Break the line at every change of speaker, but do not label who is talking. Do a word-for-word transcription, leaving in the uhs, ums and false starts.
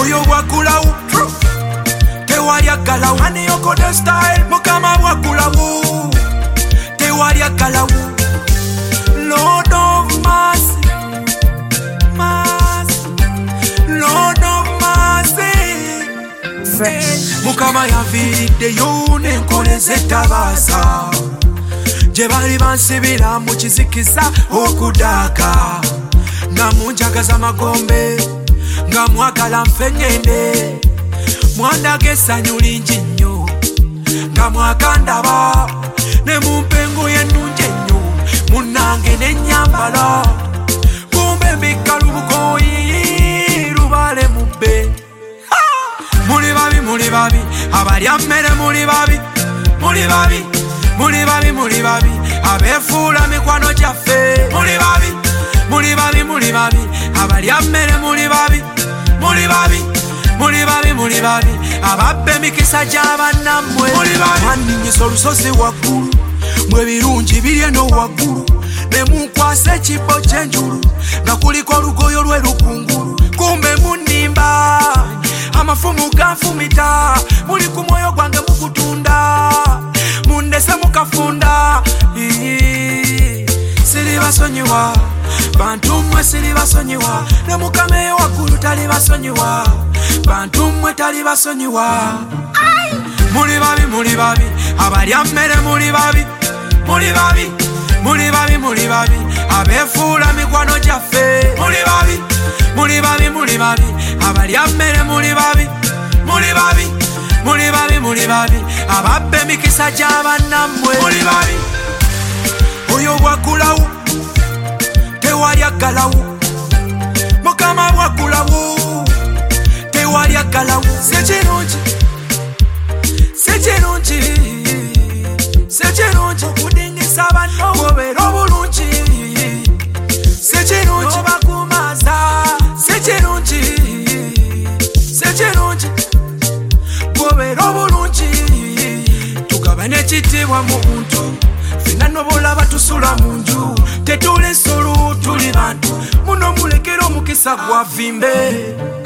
oyo bwakulawo tewali agalawo aniyokode style mukama bwakulawo tewali agalawo Lord of mercy mercy Lord of mercy fresh mukama yaviriddeyo n'enkoleza ettabaasa gye bali bansibira mu kizikiza okudaaka nga munjagaza amagombe nga mwagala nfeŋŋende mwandaga essanyu lingi nnyo nga mwakandaba ne mu mpengo y'ennungi ennyo munnange n'ennyambala kumbe mbikka lubukooyi lubale mubbe muli babi muli babi abalya mmere muli babi muli babi muli babi muli babi abeefuula mikwano gyaffe muli babi muli babi muli babi abalya mmere muli babi muli babi muli babi muli babi ababba emikisa gy'abannammwe muli babi mwanninyisa olusozi waggulu mwe birungi biri eno waggulu ne munkwasa ekibbo ky'enjulu nga kuliko olugoyo lw'erukungulu kumbe munnimba amafumu ganfumita muli ku mwoyo gwange mukutunda mundese mukafunda siri basonyiwa bantu mmwe siri basonyiwa ne mukama ewaggulu tali basonyiwa bantu mmwe tali basonyiwa muli babi muli babi abalya mmere muli babi muli babi muli babi muli babi abeefuula mikwano gyaffe muli babi muli babi muli babi abalya mmere muli babi muli babi muli babi muli babi ababba emikisa gy'abannammwe muli babi oyo bwakulawo tewali agalawo mukama bwakulawo tewali agalawo sekirungi sekirungi sekirungi okudingisa banno gobeera obulungi sekirungi obakumaza sekirungi sekirungi gobeera obulungi tugabane ekitiibwa mu buntu fenna nobolaba tusula mu nju tetuli nsolo tuli bantu muno mulekera omukisa gwavimbe